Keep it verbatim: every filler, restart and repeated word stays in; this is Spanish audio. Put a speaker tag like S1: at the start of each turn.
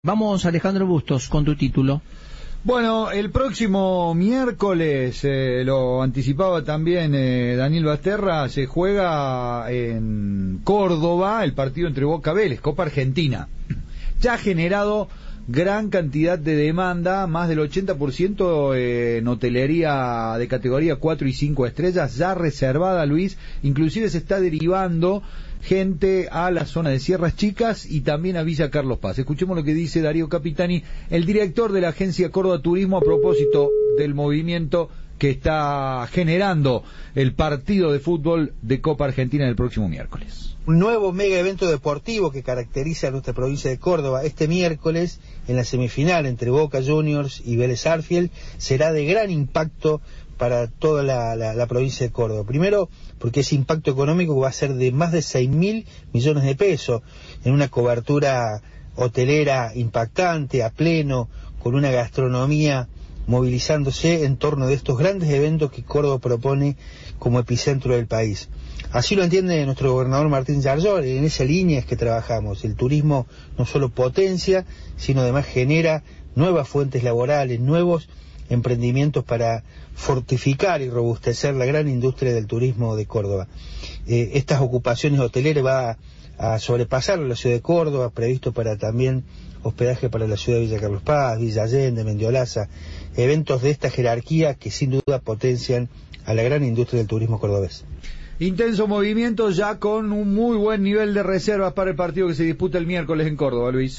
S1: Vamos, Alejandro Bustos, con tu título.
S2: Bueno, el próximo miércoles, eh, lo anticipaba también eh, Daniel Basterra, se juega en Córdoba el partido entre Boca Vélez, Copa Argentina. Ya ha generado gran cantidad de demanda, más del ochenta por ciento eh, en hotelería de categoría cuatro y cinco estrellas, ya reservada, Luis. Inclusive se está derivando gente a la zona de Sierras Chicas y también a Villa Carlos Paz. Escuchemos lo que dice Darío Capitani, el director de la agencia Córdoba Turismo, a propósito del movimiento que está generando el partido de fútbol de Copa Argentina el próximo miércoles.
S3: Un nuevo mega evento deportivo que caracteriza a nuestra provincia de Córdoba. Este miércoles, en la semifinal entre Boca Juniors y Vélez Sarsfield, será de gran impacto para toda la, la, la provincia de Córdoba. Primero, porque ese impacto económico va a ser de más de seis mil millones de pesos, en una cobertura hotelera impactante, a pleno, con una gastronomía movilizándose en torno de estos grandes eventos que Córdoba propone como epicentro del país. Así lo entiende nuestro gobernador Martín Yarlor, y en esa línea es que trabajamos. El turismo no solo potencia, sino además genera nuevas fuentes laborales, nuevos emprendimientos para fortificar y robustecer la gran industria del turismo de Córdoba. Eh, estas ocupaciones hoteleras va a, a sobrepasar la ciudad de Córdoba, previsto para también hospedaje para la ciudad de Villa Carlos Paz, Villa Allende, Mendiolaza, eventos de esta jerarquía que sin duda potencian a la gran industria del turismo cordobés.
S2: Intenso movimiento ya con un muy buen nivel de reservas para el partido que se disputa el miércoles en Córdoba, Luis.